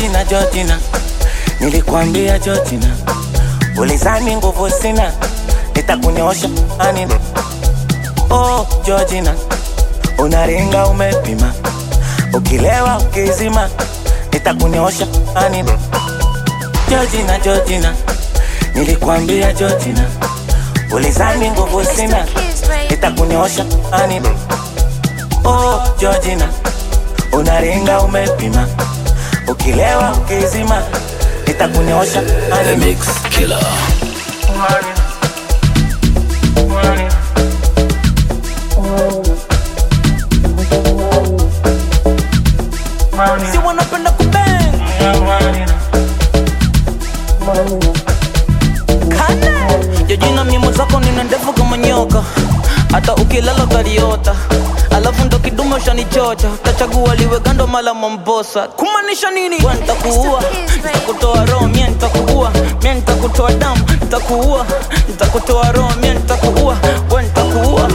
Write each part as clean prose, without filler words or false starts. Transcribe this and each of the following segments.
Georgina, nilikwambia Georgina, ulizani nguvu sina, nitakunyosha ani. Oh Georgina, unaringa umepima, ukilewa ukizima, nitakunyosha ani. Georgina, nilikwambia Georgina, ulizani nguvu sina, nitakunyosha ani. Oh Georgina, unaringa umepima, ukilewa ukizima, nitakunyosha ani. The Mix Killer. Si wanapenda kubang Kana Georgina mimo zako nina ndefu kama nyoka, hata ukilala utaliota. Alafu ndo kidume ushanichocha, utachagua liwe gando mala Mombosa. Kumanisha nini? Wewe nitakuua, nitakutoa roho, mie nitakuua. Mie nitakutoa damu, nitakuua. Nitakutoa roho, mie nitakuua. Wewe nitakuua.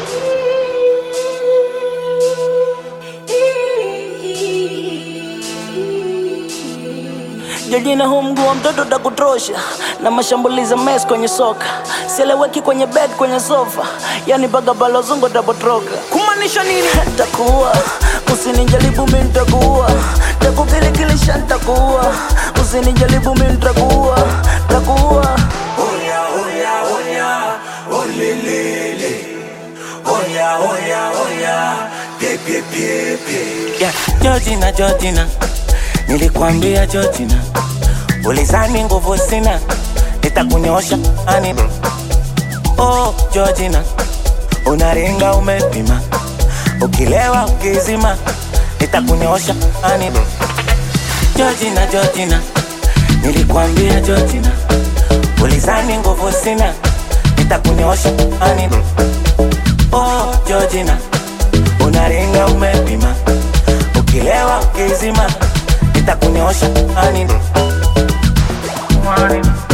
Georgina huu mguu wa mtoto takutrosha, na mashambuliza mess kwenye soka. Sieleweki kwenye bed kwenye sofa, yani baga balozungo tapotroka. Kumanisha nini? Nitakuua, usinijaribu mimi nitakuua. Takupilikilisha nitakuua, usinijaribu mimi nitakuua. Nitakuua. Oya, oya, oya, olelele. Oya, oya, oya, pepe, pepe. Yeah, Georgina, nilikwambia Georgina, ulizani nguvu sina, nitakunyosha ani. Oh Georgina, unaringa umepima, ukilewa ukizima, nitakunyosha ani. Georgina, nilikwambia Georgina, ulizani nguvu sina, nitakunyosha ani. Oh Georgina, unaringa umepima, ukilewa ukizima, nitakunyosha ani.